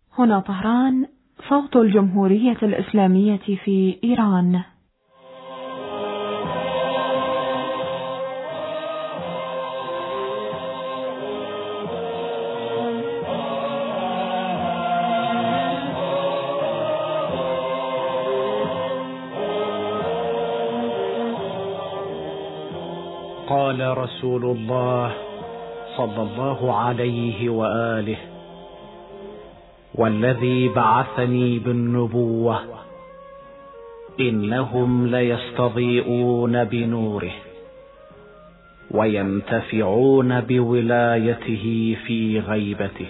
هنا طهران، صوت الجمهورية الإسلامية في إيران. قال رسول الله صلى الله عليه وآله: والذي بعثني بالنبوة إنهم ليستضيئون بنوره وينتفعون بولايته في غيبته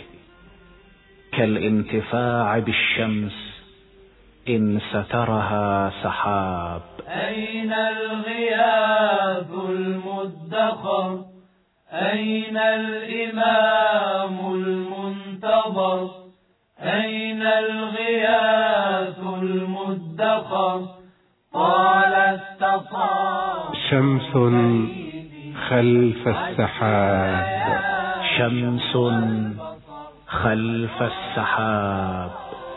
كالانتفاع بالشمس إن سترها سحاب. أين الغياث المدخر؟ أين الإمام المنتظر؟ أين الغياث المدخر؟ قال استصاب شمس خلف السحاب، شمس خلف السحاب.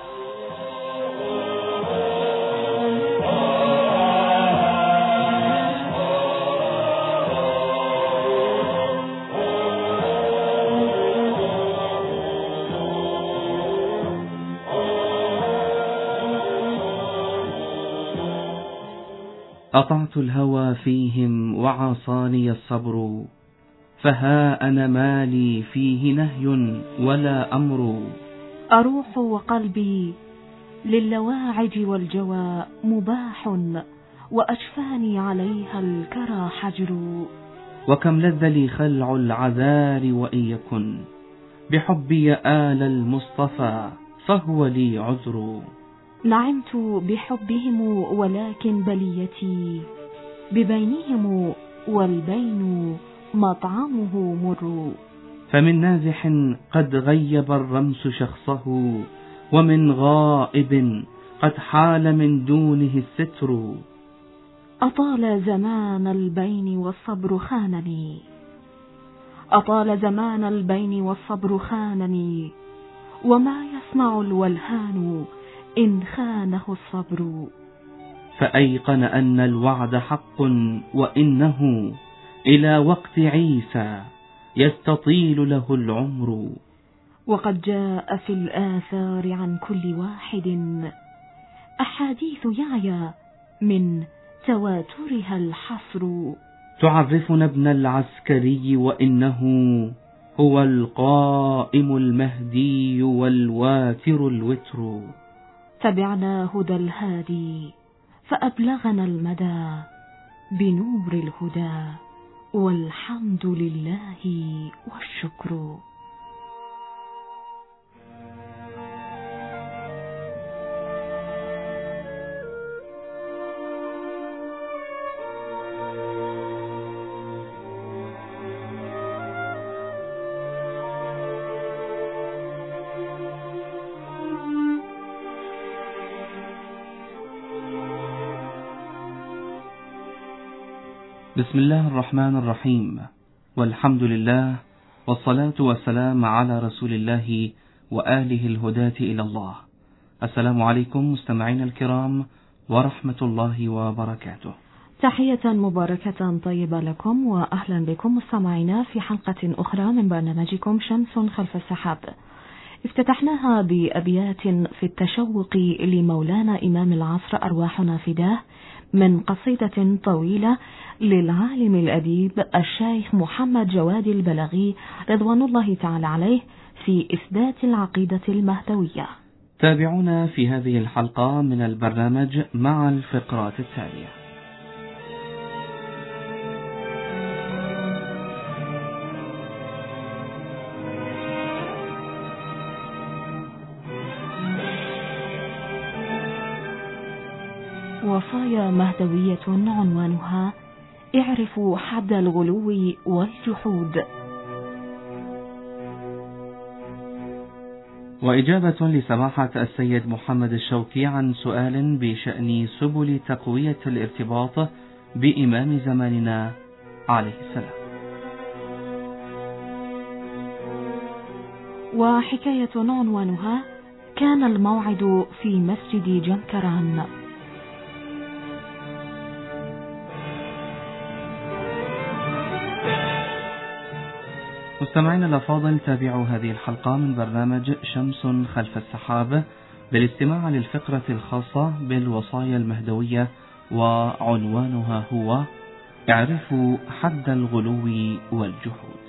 أطعت الهوى فيهم وعصاني الصبر، فها أنا مالي فيه نهي ولا أمر. أروح وقلبي للواعج والجوى مباح، وأشفاني عليها الكرى حجر. وكم لذ لي خلع العذار وإن يكن بحبي آل المصطفى فهو لي عذر. نعمت بحبهم ولكن بليتي ببينهم، والبين مطعمه مر. فمن نازح قد غيب الرمس شخصه، ومن غائب قد حال من دونه الستر. أطال زمان البين والصبر خانني، أطال زمان البين والصبر خانني، وما يصنع الولهان إن خانه الصبر. فأيقن أن الوعد حق، وإنه إلى وقت عيسى يستطيل له العمر. وقد جاء في الآثار عن كل واحد أحاديث يعيا من تواترها الحصر. تعرفنا ابن العسكري وإنه هو القائم المهدي والواتر الوتر. تبعنا هدى الهادي فأبلغنا المدى بنور الهدى، والحمد لله والشكر. بسم الله الرحمن الرحيم، والحمد لله، والصلاة والسلام على رسول الله وآله الهداة إلى الله. السلام عليكم مستمعين الكرام ورحمة الله وبركاته. تحية مباركة طيبة لكم، وأهلا بكم مستمعينا في حلقة أخرى من برنامجكم شمس خلف السحاب. افتتحناها بأبيات في التشوق لمولانا إمام العصر أرواحنا فداه، من قصيدة طويلة للعالم الأديب الشيخ محمد جواد البلغي رضوان الله تعالى عليه في إثبات العقيدة المهدوية. تابعونا في هذه الحلقة من البرنامج مع الفقرات التالية. وصايا مهدوية عنوانها: اعرفوا حد الغلو والجحود. وإجابة لسماحة السيد محمد الشوقي عن سؤال بشأن سبل تقوية الارتباط بإمام زماننا عليه السلام. وحكاية عنوانها: وكان الموعد في مسجد جنكران. مستمعينا الأفاضل، تابعوا هذه الحلقة من برنامج شمس خلف السحاب بالاستماع للفقرة الخاصة بالوصايا المهدوية، وعنوانها هو اعرفوا حد الغلو والجحود.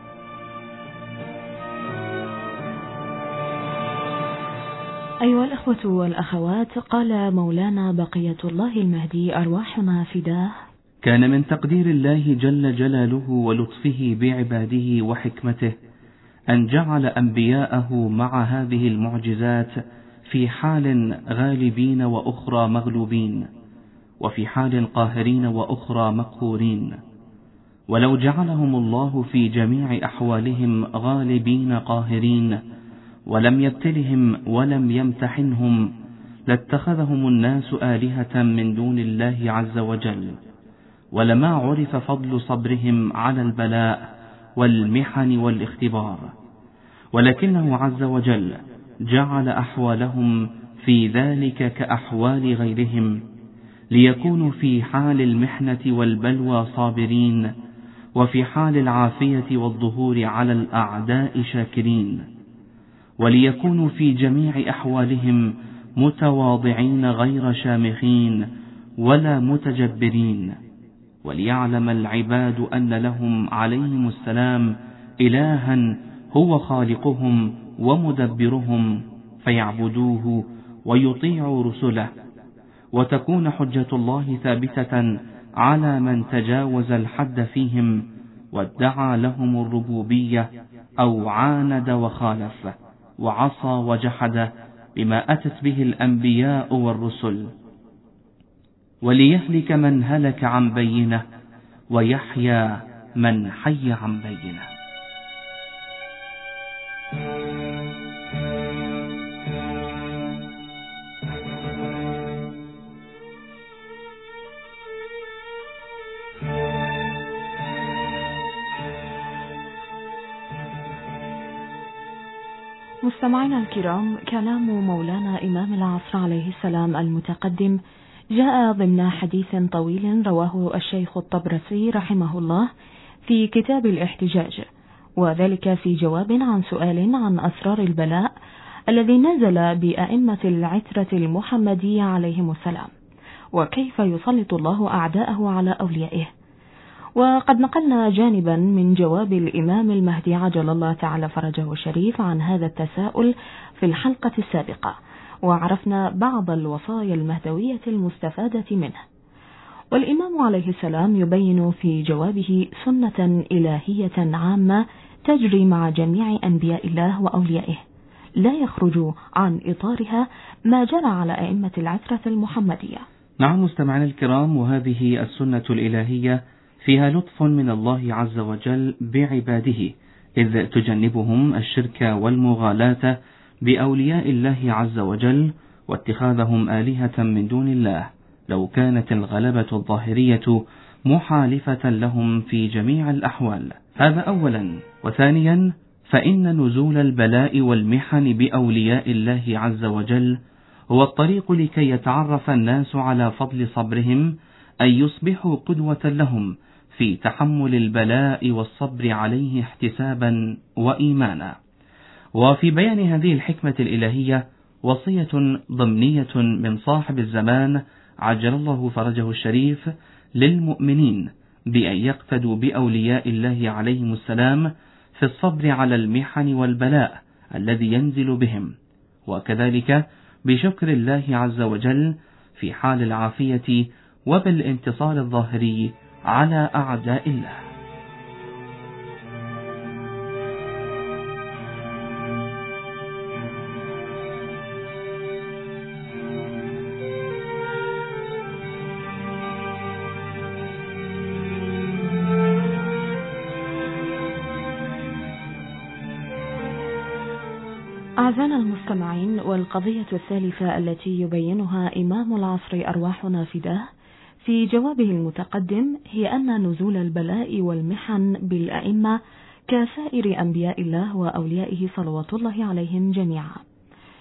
أيها الأخوة والأخوات، قال مولانا بقية الله المهدي أرواحنا فداه: كان من تقدير الله جل جلاله ولطفه بعباده وحكمته أن جعل أنبياءه مع هذه المعجزات في حال غالبين وأخرى مغلوبين، وفي حال قاهرين وأخرى مقهورين. ولو جعلهم الله في جميع أحوالهم غالبين قاهرين ولم يبتلهم ولم يمتحنهم لاتخذهم الناس آلهة من دون الله عز وجل، ولما عرف فضل صبرهم على البلاء والمحن والاختبار، ولكنه عز وجل جعل أحوالهم في ذلك كأحوال غيرهم، ليكونوا في حال المحنة والبلوى صابرين، وفي حال العافية والظهور على الأعداء شاكرين، وليكونوا في جميع أحوالهم متواضعين غير شامخين ولا متجبرين، وليعلم العباد أن لهم عليهم السلام إلها هو خالقهم ومدبرهم، فيعبدوه ويطيعوا رسله، وتكون حجة الله ثابتة على من تجاوز الحد فيهم وادعى لهم الربوبية أو عاند وخالف وعصى وجحد بما أتت به الأنبياء والرسل، وليهلك من هلك عن بينه ويحيى من حي عن بينه. مستمعينا الكرام، كلام مولانا إمام العصر عليه السلام المتقدم جاء ضمن حديث طويل رواه الشيخ الطبرسي رحمه الله في كتاب الاحتجاج، وذلك في جواب عن سؤال عن أسرار البلاء الذي نزل بأئمة العترة المحمدية عليهم السلام، وكيف يسلط الله أعداءه على أوليائه. وقد نقلنا جانبا من جواب الإمام المهدي عجل الله تعالى فرجه الشريف عن هذا التساؤل في الحلقة السابقة، وعرفنا بعض الوصايا المهدوية المستفادة منه. والإمام عليه السلام يبين في جوابه سنة إلهية عامة تجري مع جميع أنبياء الله وأوليائه، لا يخرج عن إطارها ما جرى على أئمة العترة المحمدية. نعم مستمعينا الكرام، وهذه السنة الإلهية فيها لطف من الله عز وجل بعباده، إذ تجنبهم الشرك والمغالاة بأولياء الله عز وجل واتخاذهم آلهة من دون الله، لو كانت الغلبة الظاهرية محالفة لهم في جميع الأحوال. هذا أولا. وثانيا، فإن نزول البلاء والمحن بأولياء الله عز وجل هو الطريق لكي يتعرف الناس على فضل صبرهم، أن يصبحوا قدوة لهم في تحمل البلاء والصبر عليه احتسابا وإيمانا. وفي بيان هذه الحكمة الإلهية وصية ضمنية من صاحب الزمان عجل الله فرجه الشريف للمؤمنين بأن يقتدوا بأولياء الله عليهم السلام في الصبر على المحن والبلاء الذي ينزل بهم، وكذلك بشكر الله عز وجل في حال العافية وبالانتصار الظاهري على أعداء الله. أعزائنا المستمعين، والقضية الثالثة التي يبينها إمام العصر أرواحنا فداه في جوابه المتقدم هي أن نزول البلاء والمحن بالأئمة كسائر أنبياء الله وأوليائه صلوات الله عليهم جميعا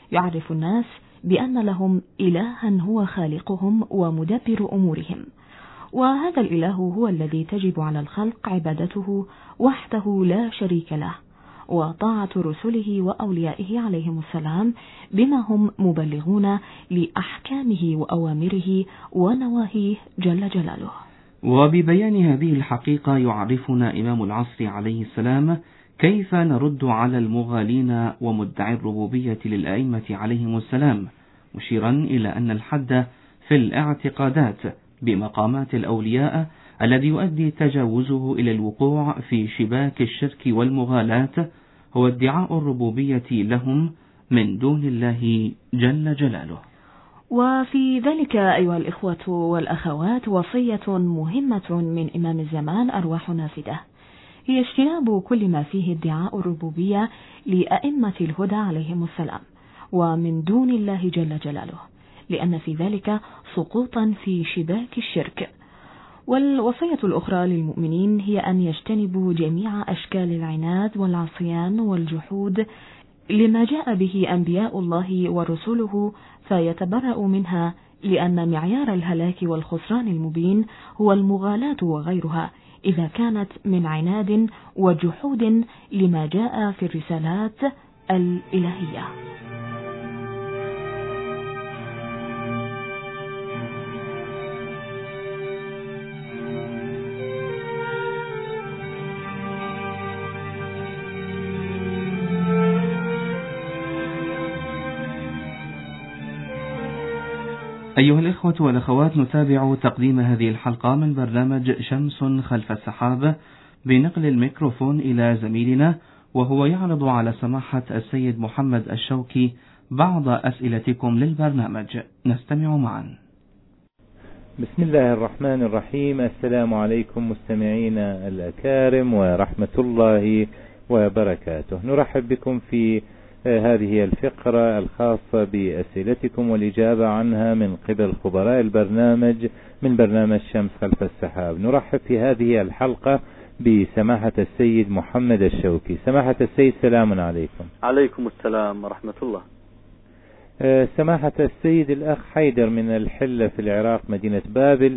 يعرف الناس بأن لهم إلها هو خالقهم ومدبر أمورهم، وهذا الإله هو الذي تجب على الخلق عبادته وحده لا شريك له، وطاعة رسله وأوليائه عليهم السلام بما هم مبلغون لأحكامه وأوامره ونواهيه جل جلاله. وببيان هذه الحقيقة يعرفنا إمام العصر عليه السلام كيف نرد على المغالين ومدعي الربوبية للأئمة عليهم السلام، مشيرا إلى أن الحد في الاعتقادات بمقامات الأولياء الذي يؤدي تجاوزه إلى الوقوع في شباك الشرك والمغالاة هو ادعاء الربوبية لهم من دون الله جل جلاله. وفي ذلك أيها الإخوة والأخوات وصية مهمة من إمام الزمان أرواح نافدة، هي اجتناب كل ما فيه ادعاء الربوبية لأئمة الهدى عليهم السلام ومن دون الله جل جلاله، لأن في ذلك سقوطا في شباك الشرك. والوصية الأخرى للمؤمنين هي أن يجتنبوا جميع أشكال العناد والعصيان والجحود لما جاء به أنبياء الله ورسوله، فيتبرأوا منها، لأن معيار الهلاك والخسران المبين هو المغالاة وغيرها إذا كانت من عناد وجحود لما جاء في الرسالات الإلهية. أيها الإخوة والأخوات، نتابع تقديم هذه الحلقة من برنامج شمس خلف السحاب بنقل الميكروفون إلى زميلنا، وهو يعرض على سماحة السيد محمد الشوكي بعض أسئلتكم للبرنامج. نستمع معا. بسم الله الرحمن الرحيم. السلام عليكم مستمعينا الأكارم ورحمة الله وبركاته. نرحب بكم في هذه الفقرة الخاصة بأسئلتكم والإجابة عنها من قبل خبراء البرنامج من برنامج شمس خلف السحاب. نرحب في هذه الحلقة بسماحة السيد محمد الشوكي. سماحة السيد، سلام عليكم. عليكم السلام ورحمة الله. سماحة السيد، الأخ حيدر من الحلة في العراق مدينة بابل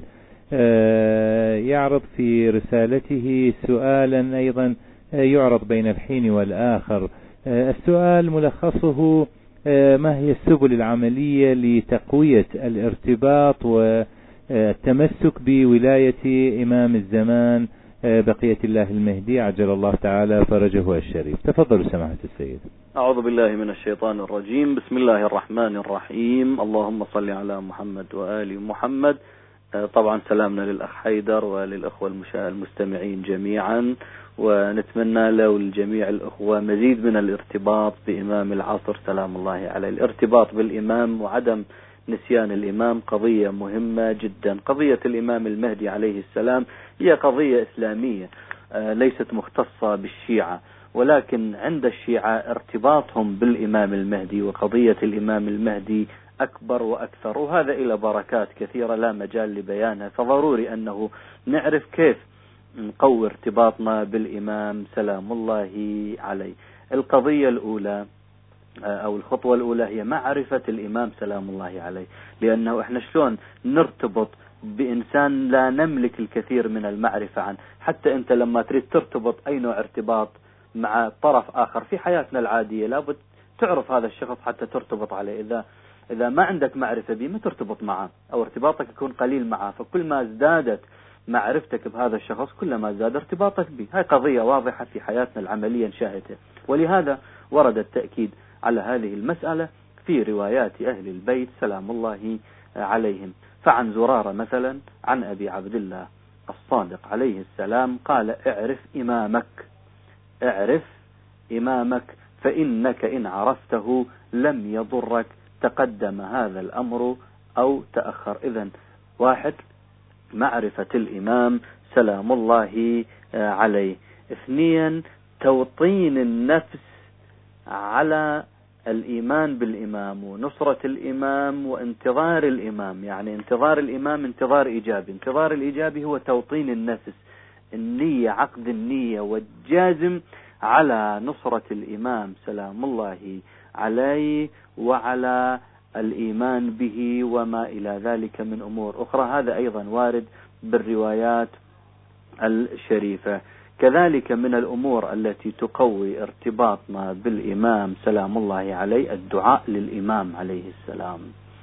يعرض في رسالته سؤالا أيضا يعرض بين الحين والآخر. السؤال ملخصه: ما هي السبل العملية لتقوية الارتباط والتمسك بولاية إمام الزمان بقية الله المهدي عجل الله تعالى فرجه الشريف؟ تفضلوا سماحة السيد. أعوذ بالله من الشيطان الرجيم. بسم الله الرحمن الرحيم. اللهم صل على محمد وآل محمد. طبعا سلامنا للأخ حيدر وللأخوة المستمعين جميعا، ونتمنى له ولجميع الأخوة مزيد من الارتباط بإمام العصر سلام الله عليه. الارتباط بالإمام وعدم نسيان الإمام قضية مهمة جدا. قضية الإمام المهدي عليه السلام هي قضية إسلامية ليست مختصة بالشيعة، ولكن عند الشيعة ارتباطهم بالإمام المهدي وقضية الإمام المهدي أكبر وأكثر، وهذا إلى بركات كثيرة لا مجال لبيانها، فضروري أنه نعرف كيف نقوي ارتباطنا بالإمام سلام الله عليه. القضية الأولى أو الخطوة الأولى هي معرفة الإمام سلام الله عليه، لأنه إحنا شلون نرتبط بإنسان لا نملك الكثير من المعرفة عنه؟ حتى أنت لما تريد ترتبط أي نوع ارتباط مع طرف آخر في حياتنا العادية لابد تعرف هذا الشخص حتى ترتبط عليه. إذا ما عندك معرفة به ما ترتبط معه، أو ارتباطك يكون قليل معه، فكل ما ازدادت معرفتك بهذا الشخص كلما زاد ارتباطك به. هاي قضية واضحة في حياتنا العملية نشاهدها، ولهذا ورد التأكيد على هذه المسألة في روايات أهل البيت سلام الله عليهم. فعن زرارة مثلا عن أبي عبد الله الصادق عليه السلام قال: اعرف إمامك فإنك إن عرفته لم يضرك تقدم هذا الأمر أو تأخر. إذن واحد، معرفة الإمام سلام الله عليه. اثنين، توطين النفس على الإيمان بالإمام ونصرة الإمام وانتظار الإمام. يعني انتظار الإمام انتظار إيجابي. انتظار الإيجابي هو توطين النفس، النية، عقد النية والجازم على نصرة الإمام سلام الله عليه وعلى الإيمان به وما إلى ذلك من أمور أخرى. هذا أيضا وارد بالروايات الشريفة. كذلك من الأمور التي تقوي ارتباطنا بالإمام سلام الله عليه الدعاء للإمام عليه السلام،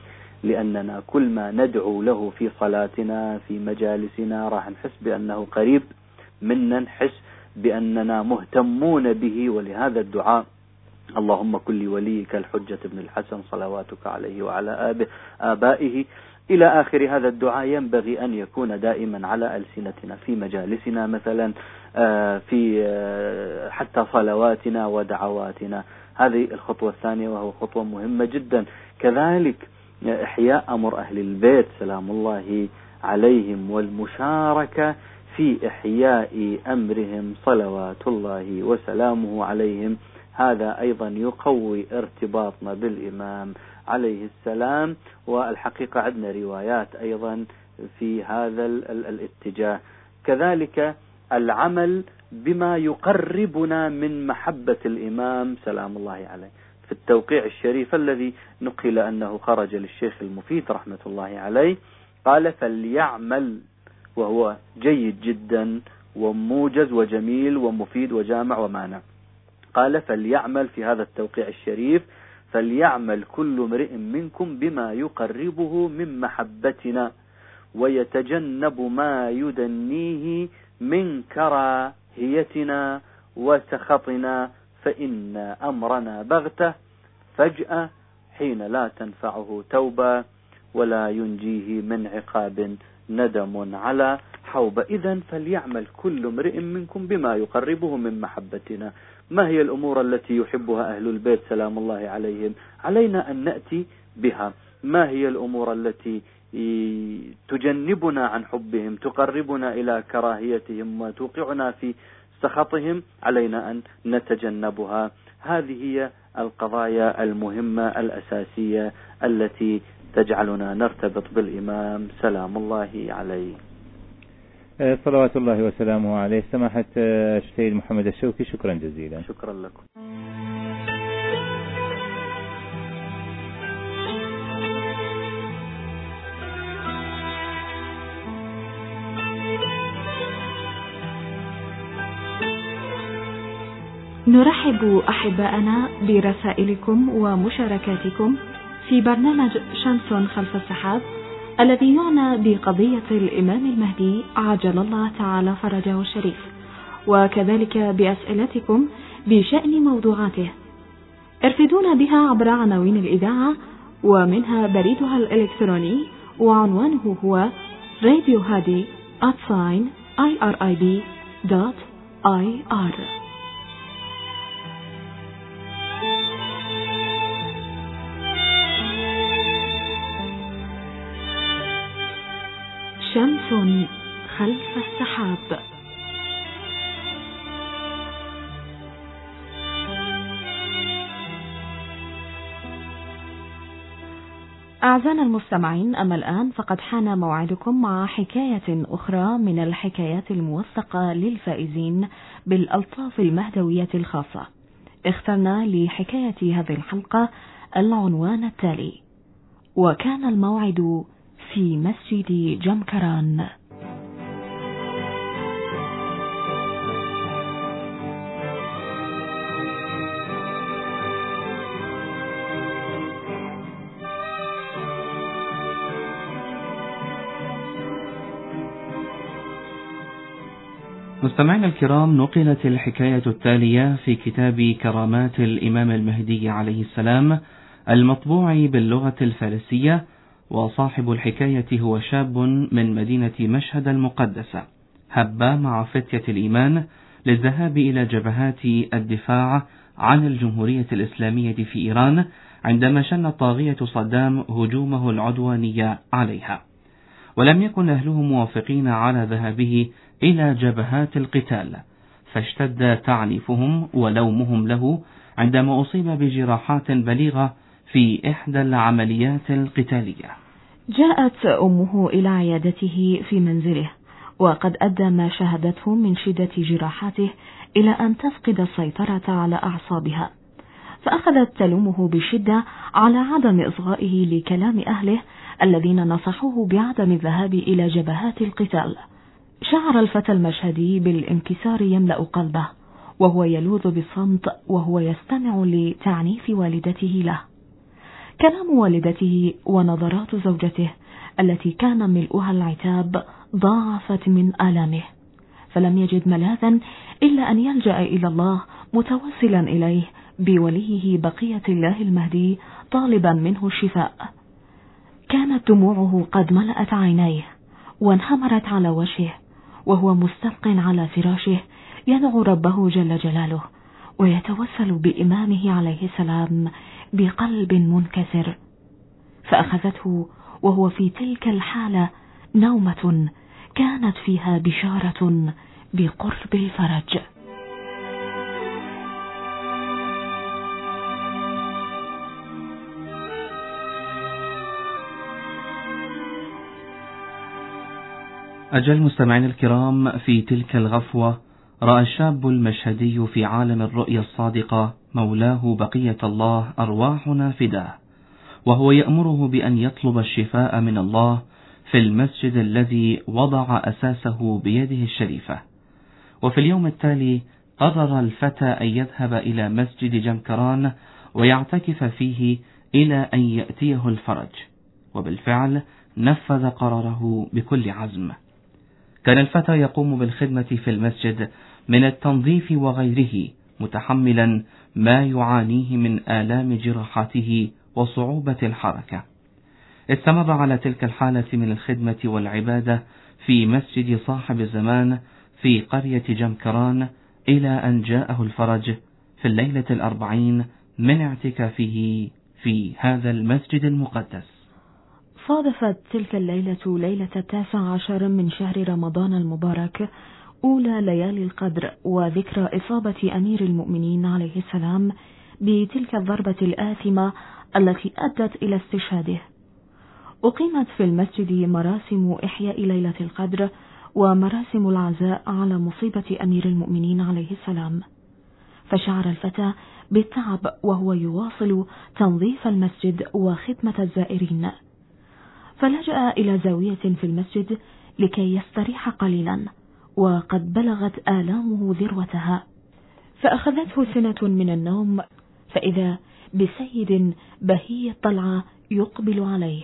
لأننا كل ما ندعو له في صلاتنا في مجالسنا راح نحس بأنه قريب منا، نحس بأننا مهتمون به. ولهذا الدعاء اللهم كن لوليك الحجة بن الحسن صلواتك عليه وعلى آبائه إلى آخر هذا الدعاء ينبغي أن يكون دائما على ألسنتنا في مجالسنا مثلا، في حتى صلواتنا ودعواتنا. هذه الخطوة الثانية وهو خطوة مهمة جدا. كذلك إحياء أمر أهل البيت سلام الله عليهم والمشاركة في إحياء أمرهم صلوات الله وسلامه عليهم. هذا أيضا يقوي ارتباطنا بالإمام عليه السلام. والحقيقة عندنا روايات أيضا في هذا الاتجاه. كذلك العمل بما يقربنا من محبة الإمام سلام الله عليه. في التوقيع الشريف الذي نقل أنه خرج للشيخ المفيد رحمة الله عليه قال فليعمل، وهو جيد جدا وموجز وجميل ومفيد وجامع ومانع. قال فليعمل في هذا التوقيع الشريف فليعمل كل امرئ منكم بما يقربه من محبتنا ويتجنب ما يدنيه من كراهيتنا وسخطنا، فإن أمرنا بغتة فجأة حين لا تنفعه توبة ولا ينجيه من عقاب ندم على حوبة. إذن فليعمل كل امرئ منكم بما يقربه من محبتنا. ما هي الأمور التي يحبها أهل البيت سلام الله عليهم؟ علينا أن نأتي بها. ما هي الأمور التي تجنبنا عن حبهم، تقربنا إلى كراهيتهم وتوقعنا في سخطهم؟ علينا أن نتجنبها. هذه هي القضايا المهمة الأساسية التي تجعلنا نرتبط بالإمام سلام الله عليه. صلوات الله وسلامه عليه. سماحة السيد محمد الشوكي، شكرا جزيلا. شكرا لكم. نرحب أحباءنا برسائلكم ومشاركاتكم في برنامج شمس خلف السحاب الذي يعنى بقضية الإمام المهدي عجل الله تعالى فرجه الشريف، وكذلك بأسئلتكم بشأن موضوعاته. ارفدونا بها عبر عناوين الإذاعة ومنها بريدها الإلكتروني، وعنوانه هو radiohadi@irib.ir. شمس خلف السحاب. أعزائنا المستمعين، أما الآن فقد حان موعدكم مع حكاية أخرى من الحكايات الموثقة للفائزين بالألطاف المهدوية الخاصة. اخترنا لحكاية هذه الحلقة العنوان التالي: وكان الموعد في مسجد جمكران. مستمعينا الكرام، نقلت الحكاية التالية في كتاب كرامات الإمام المهدي عليه السلام المطبوع باللغة الفارسية، وصاحب الحكاية هو شاب من مدينة مشهد المقدسة، هب مع فتية الإيمان للذهاب إلى جبهات الدفاع عن الجمهورية الإسلامية في إيران عندما شن طاغية صدام هجومه العدواني عليها، ولم يكن أهله موافقين على ذهابه إلى جبهات القتال، فاشتد تعنيفهم ولومهم له عندما أصيب بجراحات بليغة في إحدى العمليات القتالية. جاءت أمه إلى عيادته في منزله، وقد أدى ما شاهدته من شدة جراحاته إلى أن تفقد السيطرة على أعصابها، فأخذت تلومه بشدة على عدم إصغائه لكلام أهله الذين نصحوه بعدم الذهاب إلى جبهات القتال. شعر الفتى المشهدي بالانكسار يملأ قلبه، وهو يلوذ بالصمت وهو يستمع لتعنيف والدته له. كلام والدته ونظرات زوجته التي كان ملؤها العتاب ضاعفت من آلامه، فلم يجد ملاذا إلا أن يلجأ إلى الله متوسلا إليه بوليه بقية الله المهدي طالبا منه الشفاء. كانت دموعه قد ملأت عينيه وانهمرت على وجهه، وهو مستلق على فراشه يدعو ربه جل جلاله ويتوسل بإمامه عليه السلام بقلب منكسر. فأخذته وهو في تلك الحالة نومة كانت فيها بشارة بقرب الفرج. أجل مستمعين الكرام، في تلك الغفوة رأى الشاب المشهدي في عالم الرؤيا الصادقة مولاه بقية الله أرواحنا فداه، وهو يأمره بأن يطلب الشفاء من الله في المسجد الذي وضع أساسه بيده الشريفة. وفي اليوم التالي قرر الفتى أن يذهب إلى مسجد جمكران ويعتكف فيه إلى أن يأتيه الفرج، وبالفعل نفذ قراره بكل عزم. كان الفتى يقوم بالخدمة في المسجد من التنظيف وغيره، متحملا ما يعانيه من آلام جراحاته وصعوبة الحركة. استمر على تلك الحالة من الخدمة والعبادة في مسجد صاحب الزمان في قرية جمكران إلى أن جاءه الفرج في الليلة 40 من اعتكافه في هذا المسجد المقدس. صادفت تلك الليلة ليلة 19 من شهر رمضان المبارك، أولى ليالي القدر، وذكرى إصابة أمير المؤمنين عليه السلام بتلك الضربة الآثمة التي أدت إلى استشهاده. أقيمت في المسجد مراسم إحياء ليلة القدر ومراسم العزاء على مصيبة أمير المؤمنين عليه السلام، فشعر الفتى بالتعب وهو يواصل تنظيف المسجد وخدمة الزائرين، فلجأ إلى زاوية في المسجد لكي يستريح قليلا، وقد بلغت آلامه ذروتها، فأخذته سنة من النوم، فإذا بسيد بهي الطلعة يقبل عليه،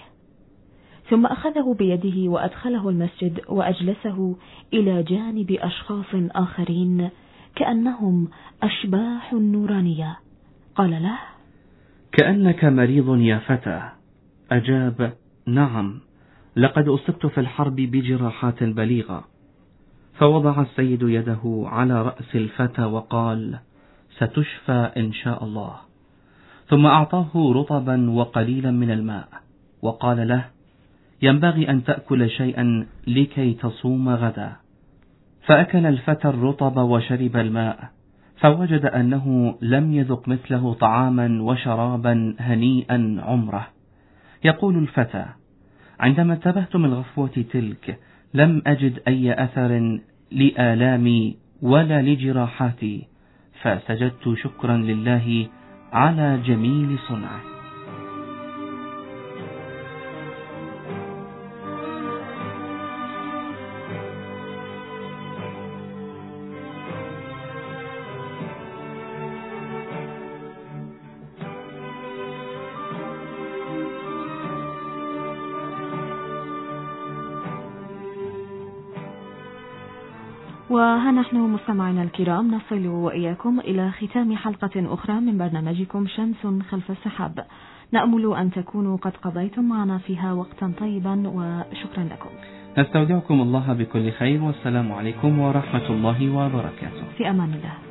ثم أخذه بيده وأدخله المسجد وأجلسه إلى جانب أشخاص آخرين كأنهم أشباح نورانية. قال له: كأنك مريض يا فتى. أجاب: نعم، لقد أصبت في الحرب بجراحات بليغة. فوضع السيد يده على رأس الفتى وقال: ستشفى إن شاء الله. ثم أعطاه رطبا وقليلا من الماء وقال له: ينبغي أن تأكل شيئا لكي تصوم غدا. فأكل الفتى الرطب وشرب الماء، فوجد أنه لم يذق مثله طعاما وشرابا هنيئا عمره. يقول الفتى: عندما انتبهت من غفوة تلك لم أجد أي أثر لآلامي ولا لجراحاتي، فسجدت شكرا لله على جميل صنعه. وها نحن مستمعينا الكرام نصل وإياكم إلى ختام حلقة أخرى من برنامجكم شمس خلف السحاب. نأمل أن تكونوا قد قضيتم معنا فيها وقتا طيبا، وشكرا لكم. نستودعكم الله بكل خير، والسلام عليكم ورحمة الله وبركاته. في أمان الله.